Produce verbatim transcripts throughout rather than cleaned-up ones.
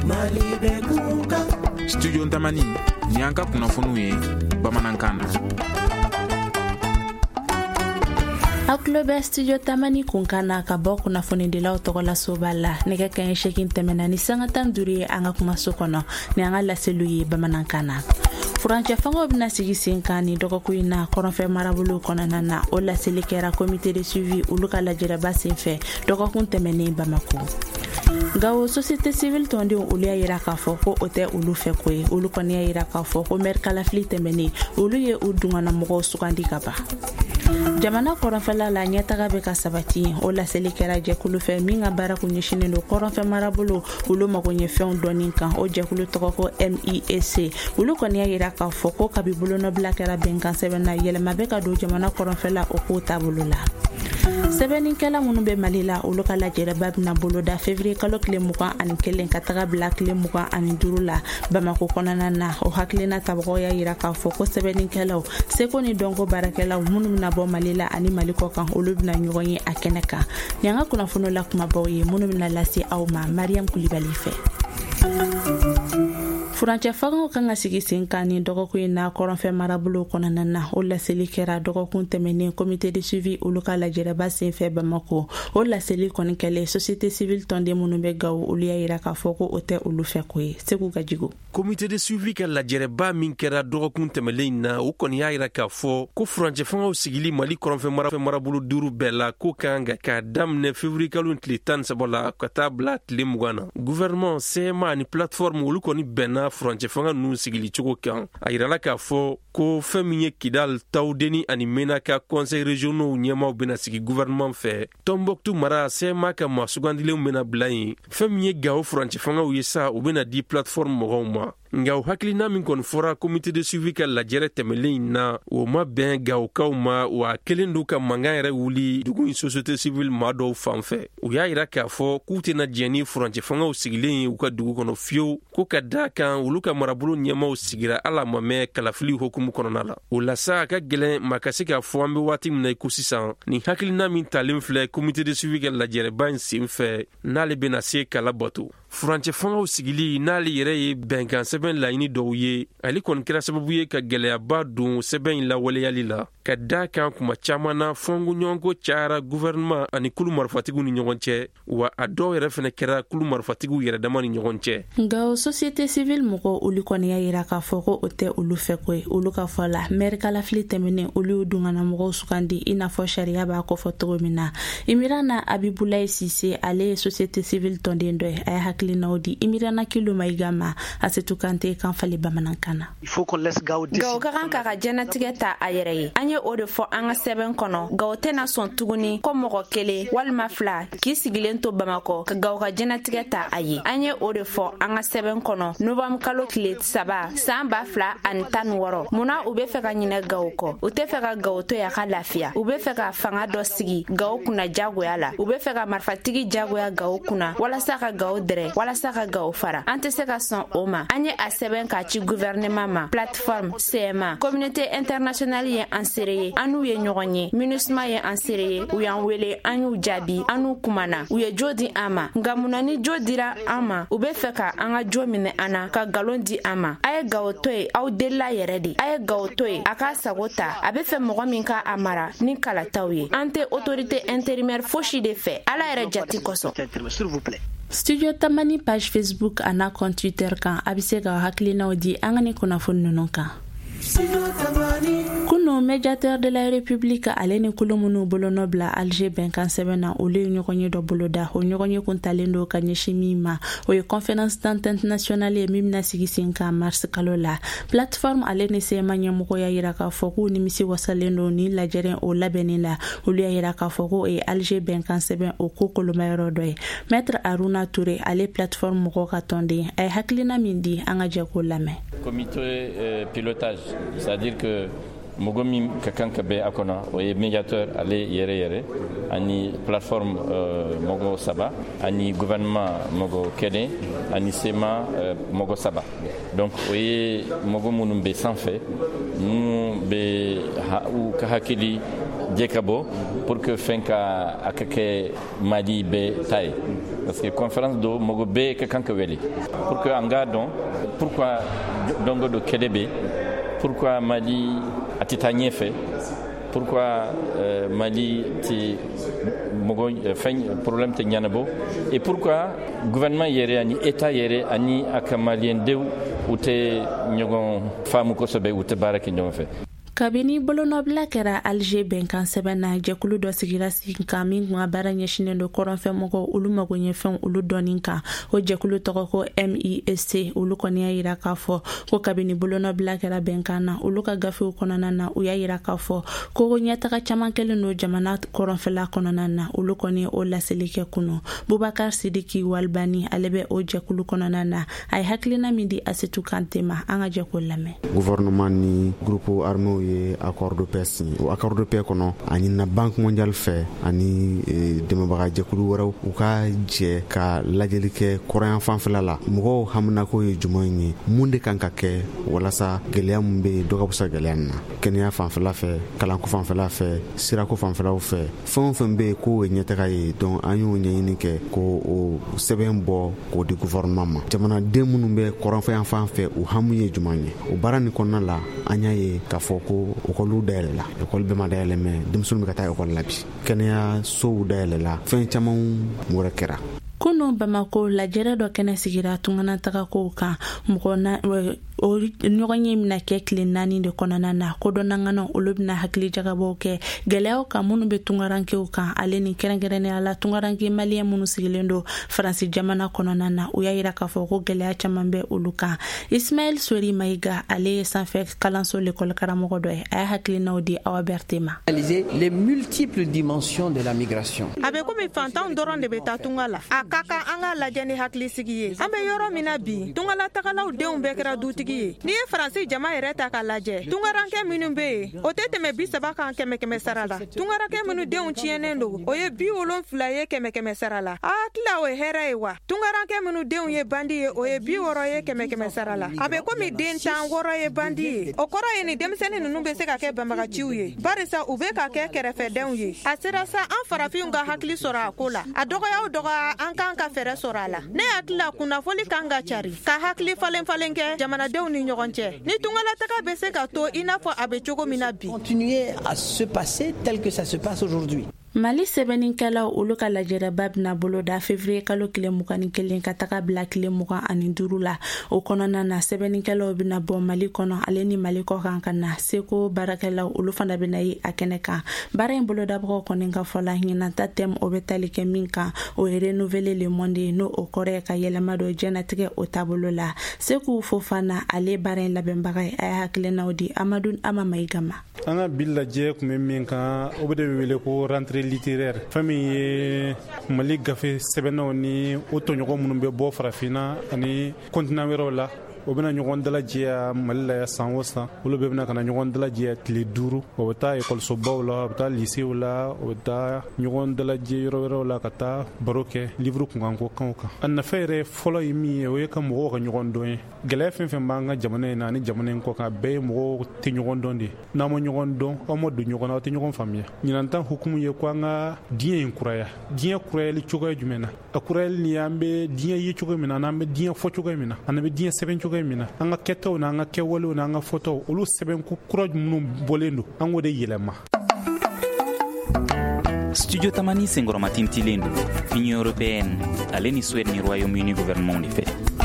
Studio Ntamani ni an ka kunnafoniw ye bamanankan na. A kulo bɛ studio Tamani kunkan na ka bɔ kunnafonidilaw tɔgɔ la soba la nɛgɛ kanɲɛ seegin tɛmɛna ni sanga tan duuru ye an ka kumaso kɔnɔ ni an ka laseliw ye bamanankan na. Furancɛ fangaw bɛna sigi sen kan ni dɔgɔkun in na kɔrɔnfɛ marabolo kɔnɔna na o laseli kɛra comité de suivi olu ka lajɛrɛba senfɛ dɔgɔkun tɛmɛnen Bamako. Nka o société civile tɔndenw olu y'a yira k'a fɔ ko o tɛ olu fɛ ko ye olu kɔni y'a yira k'a fɔ ko maire kalafili tɛmɛnen olu ye u dungannamɔgɔw sugandi ka ban. Jamana kɔrɔnfɛla la ɲɛtaga bɛ ka sabati o laseli kɛra jɛkulu fɛ min ka baara kun ɲɛsinnen don kɔrɔnfɛ marabolo olu magoɲɛfɛnw dɔɔnin kan o jɛkulu tɔgɔ ko M I E C olu kɔni y'a yira k'a fɔ ko kabi bolonɔbila kɛra bɛnkan sɛbɛn na yɛlɛma bɛ ka don jamana kɔrɔnfɛla o ko taabolo la. Sɛbɛnnikɛla minnu bɛ Mali la olu ka lajɛrɛba bɛna boloda février kalo tile mugan ani kelen ka taga bila tile mugan ani duuru la Bamako kɔnɔna na o hakilina tabagaw y'a yira k'a fɔ ko sɛbɛnnikɛlaw seko ni dɔnko baarakɛlaw minnu bɛna bɔ Mali la ani Mali kɔ kan olu bɛna ɲɔgɔn ye a kɛnɛ kan ni an ka kunnafoniw la kumabaw ye minnu bɛna lase aw ma Mariam Kulibali fɛ. Furancɛ fangaw kan ka sigi sen kan ni dɔgɔkun in na kɔrɔnfɛ marabolo kɔnɔna na o laseli kɛra dɔgɔkun tɛmɛnen comité de suivi olu ka lajɛrɛba senfɛ Bamako o laseli kɔni kɛlen société civile tɔnden minnu bɛ Gawo olu y'a yira k'a fɔ ko o tɛ olu fɛ ko ye Segu Gajigo. Comité de suivi ka lajɛrɛba min kɛra dɔgɔkun tɛmɛlen in na o kɔni y'a yira k'a fɔ ko furancɛ fangaw sigili Mali kɔrɔnfɛ marabolo duuru bɛɛ la ko kan ka k'a daminɛ février kalo tile tan ni saba la ka taa bila tile mugan na. Gouvernement C M A ani plateforme olu kɔni bɛnna furancɛ fanga ninnu sigili cogo kan a yirala k'a fɔ ko fɛn min ye Kidal Tawdeni ani Menaka conseil régionaux ɲɛmaw bɛna sigi gouvernement fɛ Tombouctou mara C M A ka maa sugandilenw bɛna bila yen fɛn min ye Gao furancɛ fangaw ye sa u bɛna di plateforme mɔgɔw ma nka o hakilina min kɔni fɔra comité de suivi ka lajɛrɛ tɛmɛlen in na o ma bɛn Gawokaw ma wa kelen do ka mankan yɛrɛ wuli dugu in société civile maa dɔw fan fɛ u y'a yira k'a fɔ k'u tɛna diɲɛ ni furancɛ fangaw sigilen u ka dugu kɔnɔ fiyewu ko ka da kan olu ka marabolo ɲɛmaw sigira ala ma mɛn kalafili hukumu kɔnɔna la o la sa a ka gɛlɛn maa ka se k'a fɔ an bɛ waati min na i ko sisan ni hakilina min talen filɛ comité de suivi ka lajɛrɛba in sen fɛ n'ale bɛna se kala bato furancɛ fangaw sigili n'ale yɛrɛ ye bɛnkan sɛbɛn laɲini dɔw ye ale kɔni kɛra sababu ye ka gɛlɛyaba don sɛbɛn in lawaleyali la ka da kan kuma caman na fɔngu ɲɔgɔnko cayara gouvernement ani kulu marifatigiw ni ɲɔgɔn cɛ wa a dɔw yɛrɛ fɛnɛ kɛra kulu marifatigiw yɛrɛ dama ni ɲɔgɔn cɛ nka o société civile mɔgɔ olu kɔni y'a yira k'a fɔ ko o tɛ olu fɛ ko ye olu ka fɔ la maire kalafili tɛmɛnen olu y'u dungannamɔgɔw sugandi i n'a fɔ sariya b'a kɔfɔ cogo min na Imirana Abibulaye Sise ale ye société civile tɔnden dɔ ye a ye hakilinaw di Imirana Kilo Mayiga ma Asetu Kante kan fali bamanankan na. Gawo ka kan k'a ka jɛnatigɛ ta a yɛrɛ ye an ye o de fɔ an ka sɛbɛn kɔnɔ Gawo tɛna sɔn tuguni ko mɔgɔ kelen walima fila k'i sigilen to Bamakɔ ka Gawo ka jɛnatigɛ ta a ye an ye o de fɔ an ka sɛbɛn kɔnɔ novembre kalo tile saba san ba fila ani tan ni wɔɔrɔ munna u bɛ fɛ ka ɲinɛ Gawo kɔ u tɛ fɛ ka Gawo to ya ka lafiya u bɛ fɛ ka fanga dɔ sigi Gawo kunna jagoya la u bɛ fɛ ka marifatigi jagoya Gawo kunna walasa ka Gawo dɛrɛ walasa ka Gawo fara an tɛ se ka sɔn o ma an ye a sɛbɛn k'a ci gouvernement ma plateforme C M A communauté internationale ye an sere ye an n'u ye ɲɔgɔn ye MINUSMA ye an sere ye u y'an wele an y'u jaabi an n'u kumana u ye jo di an ma nka munna ni jo dira an ma u bɛ fɛ ka an ka jo minɛ an na ka galon di an ma a ye Gawo to ye aw delila yɛrɛ de a ye Gawo to ye a k'a sago ta a bɛ fɛ mɔgɔ min ka a mara ni kalataw ye an tɛ autorité intérimaire fosi de fɛ ala yɛrɛ jati kosɔn. Studio Tamani page Facebook ana compte Twitter kan a bɛ se ka hakilinaw di an ka ni kunnafoni ninnu kan. Kunu médiateur de la République ale ni kulu minnu bolonɔ bila Alger bɛnkan sɛbɛn na olu ye ɲɔgɔn ye dɔ boloda o ɲɔgɔn ye kuntalen do ka ɲɛsin min ma o ye conférence d'entente nationale ye min bɛna sigi sen kan mars kalo la plateforme ale ni C M A ɲɛmɔgɔ y'a yira k'a fɔ k'u nimisi wasalen do ni lajɛren o labɛnni la olu y'a yira k'a fɔ ko o ye Alger bɛnkan sɛbɛn o ko kolomayɔrɔ dɔ ye maître Aruna Touré ale plateforme mɔgɔ ka tɔnden a ye hakilina min di an ka jɛ k'o lamɛn. Comité euh, pilotage, c'est-à-dire que Mogomi Kakanka be akona o ye médiateur ale yere yere ani plateforme euh, Mogo Saba ani gouvernement Mogo Kene ani Sema euh, Mogo Saba donc o ye Mogo munum be sanfɛ nu be ha, u ka hakili jekabo pour que fɛn ka a ka kɛ Mali bɛɛ ta ye parce que conférence do mogo be ka kanka weli pour que anga don pourquoi dongo do kedebe pourquoi Mali atitanye fait pourquoi euh, Mali ti mogo feñ problème te nyanabo et pourquoi gouvernement yere ani état yere ani akamalien dew ute nyogon famu ko sobe ute baraki nyom fe kabini bolonobla kɛra Alger bɛnkan sɛbɛn na jɛkulu dɔ sigira sin kan min kun ka baara ɲɛsinen do kɔrɔnfɛ mɔgɔw olu mago ɲɛ fɛn olu dɔɔnin kan o jɛkulu tɔgɔ ko M I S C olu kɔni y'a yira k'a fɔ ko kabini bolonobla kɛra bɛnkan na olu ka gafew kɔnɔna na u y'a yira k'a fɔ ko ɲɛtaga caman kɛlen do jamana kɔrɔnfɛla kɔnɔna na olu kɔni o laseli kɛ kunu Bubakar Sidiki Walbani ale bɛ o jɛkulu kɔnɔna na a ye hakilina min di Asetu Kante ma an ka jɛkulu lamɛn gouvernement ni groupe armé ye accord de paix signé o accord de paix kono ani na banque mondiale fait ani e, demabaga jekulu waraw u ka jɛ ka lajɛli kɛ kɔrɔyan fanfɛla la mɔgɔw hamina ko ye juman ye mun de kan ka kɛ walasa gɛlɛya mun be dɔ ka busa gɛlɛya na kɛnɛya fanfɛla fɛ kalanko fanfɛla fɛ sirako fanfɛlaw fɛ fɛn o fɛn be ko ye ɲɛtaga ye donc an y'o ɲɛɲini kɛ ko o sɛbɛn bɔ k'o di gouvernement ma jamanaden minnu bɛ kɔrɔnfɛyan fan fɛ u hamu ye juman ye o baara ni kɔnɔna la an y'a ye k'a fɔ ko okolu dayɛlɛ la ekɔli bɛɛ ma dayɛlɛ mɛ denmisɛnninw bɛ ka taa ekɔli la bi kɛnɛya sow dayɛlɛ la fɛn caman wɛrɛ kɛra kunu Bamako lajɛrɛ dɔ kɛnɛ sigira tunganatagakow kan mɔgɔ na o ɲɔgɔn ye mina kɛ tile naani de kɔnɔna na kodɔnnangana olu bɛna hakili jagabɔw kɛ gɛlɛyaw kan minnu bɛ tungarankew kan ale ni kɛrɛnkɛrɛnnenya la tungaranke maliyɛn minnu sigilen do Faransi jamana kɔnɔna na u y'a yira k'a fɔ ko gɛlɛya caman bɛ olu kan Ismaël Sori Maïga ale ye sanfɛ kalanso l'école karamɔgɔ dɔ ye a y'a hakilinaw di Awa Berté ma les multiples dimensions de la migration a bɛ komi fantanw dɔrɔn de bɛ taa tunga la a ka kan an ka lajɛ ni hakili sigi ye an bɛ yɔrɔ min na bi tungalatagalaw denw bɛɛ kɛra dutigi ye n'i ye Faransi jama yɛrɛ ta ka lajɛ tungarankɛ minnu bɛ yen o tɛ tɛmɛ bi saba kan kɛmɛ kɛmɛ sara la tungarankɛ minnu denw tiɲɛnen do o ye bi wolonfila ye kɛmɛ kɛmɛ sara la a tila o ye hɛrɛ ye wa tungarankɛ minnu denw ye bandi ye o ye bi wɔɔrɔ ye kɛmɛ kɛmɛ sara la a bɛ komi den tan wɔɔrɔ ye bandi ye o kɔrɔ ye ni denmisɛnnin ninnu bɛ se ka kɛ banbagaciw ye barisa u bɛ ka kɛ kɛrɛfɛdenw ye a sera sa an farafinw ka hakili sɔrɔ a ko la a dɔgɔya o dɔgɔya an kan ka fɛrɛ sɔrɔ a la ne hakili la kunnafoli kan ka cari ka hakili falen falen kɛ jamanadenw ni ɲɔgɔn cɛ ni tungalataga bɛ se ka to i n'a fɔ a bɛ cogo min na bi continuer à se passer tel que ça se passe aujourd'hui. Mali sɛbɛnnikɛlaw olu ka lajɛrɛba bɛna boloda février kalo tile mugan ni kelen ka taga bila tile mugan ani duuru la o kɔnɔna na sɛbɛnnikɛlaw bɛna bɔ Mali kɔnɔ ale ni Mali kɔ kan ka na seko baarakɛlaw olu fana bɛna ye a kɛnɛ kan baara in bolodabagaw kɔni ka fɔ la ɲinata tɛm o bɛ tali kɛ min kan o ye renouveler le monde n'o o kɔrɔ ye ka yɛlɛma dɔ jɛnatigɛ o taabolo la Seku Fofana ale baara in labɛnbaga ye a ye hakilinaw di Amadou Ama Maïga ma an ka bi lajɛ kun bɛ min kan o bɛ de wele ko rentrée littéraire fɛn min ye Mali gafe sɛbɛnnaw ni o tɔɲɔgɔn minnu bɛ bɔ farafinna ani continent wɛrɛw la o bɛna ɲɔgɔn dalajɛya Mali la san o san olu bɛɛ bɛna ka na ɲɔgɔn dalajɛya tile duuru o bɛ taa ekɔlisobaw la o bɛ taa lisew la o bɛ taa ɲɔgɔn dalajɛ yɔrɔ wɛrɛw la ka taa baro kɛ livre kunkanko kanw kan a nafa yɛrɛ fɔlɔ ye min ye o ye ka mɔgɔw ka ɲɔgɔn dɔn ye gɛlɛya fɛn fɛn b'an ka jamana in na ani jamana in kɔ kan bɛɛ ye mɔgɔw tɛ ɲɔgɔn dɔn de ye n'an ma ɲɔgɔn dɔn aw ma don ɲɔgɔn na aw tɛ ɲɔgɔn faamuya ɲinantan hukumu ye ko an ka diɲɛ in kuraya diɲɛ kurayali cogoya jumɛn na a kurayali ni an bɛ diɲɛ ye cogo min na n'an bɛ diɲɛ fɔ cogo min na an bɛ diɲɛ sɛbɛn cogo min na an ka kɛtaw n'an ka kɛwalew n'an ka fɔtaw olu sɛbɛn ko kura minnu bɔlen don an k'o de yɛlɛma. Studio Tamani senkɔrɔma tintilen don Union européenne ale ni Suède ni Royaume-Uni gouvernement de fɛ.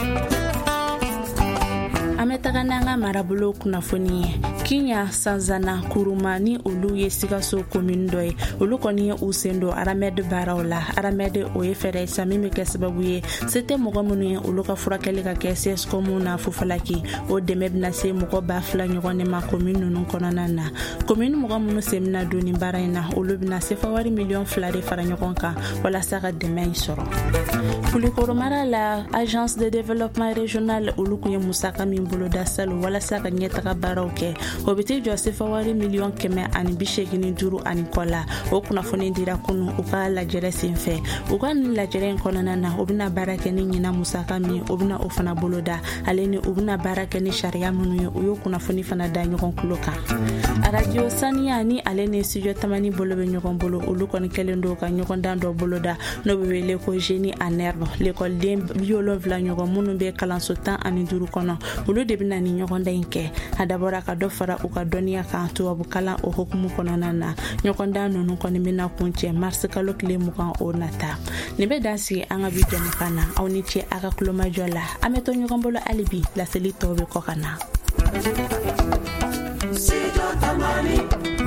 An bɛ taga n'an ka marabolo kunnafoni ye Kinya Sanzana Kuruma ni olu ye Sikaso commune dɔ ye olu kɔni ye u sen don Aramɛd baaraw la Aramɛd o ye fɛɛrɛ sa min bɛ kɛ sababu ye se tɛ mɔgɔ minnu ye olu ka furakɛli ka kɛ C S commune na Fufalaki o dɛmɛ bɛna se mɔgɔ ba fila ɲɔgɔn de ma commune ninnu kɔnɔna na commune mɔgɔ minnu sen bɛna don nin baara in na olu bɛna sefa wari miliyɔn fila de fara ɲɔgɔn kan walasa ka dɛmɛ in sɔrɔ Kulikoro mara la agence de développement régional olu kun ye musaka min boloda ka salu walasa ka ɲɛtaga baaraw kɛ o bɛ te jɔ sefawari miliyɔn kɛmɛ ani bi segini duuru ani kɔ la o kunnafoni dira kunu u ka lajɛrɛ senfɛ u ka nin lajɛrɛ in kɔnɔna na u bɛna baara kɛ ni ɲina musaka min o bɛna o fana boloda ale ni u bɛna baara kɛ ni sariya minnu ye u y'o kunnafoni fana da ɲɔgɔn tulo kan arajo saniya ni ale ni studio tamani bolo bɛ ɲɔgɔn bolo olu kɔni kɛlen do ka ɲɔgɔn dan dɔ boloda n'o bɛ wele ko génie en herbe l'école bi wolonwula ɲɔgɔn minnu bɛ kalanso tan ani duuru kɔnɔ olu de bɛna ni ɲɔgɔn dan in kɛ a dabɔra ka dɔ fara u ka dɔnniya kan tubabu kalan o hukumu kɔnɔna na ɲɔgɔn dan ninnu kɔni bɛna kuncɛ marisi kalo tile mugan o nata nin bɛ dan sigi an ka bi jɛmukan na aw ni ce a ka kulomajɔ la an bɛ to ɲɔgɔn bolo hali bi laseli tɔw bɛ kɔ ka na.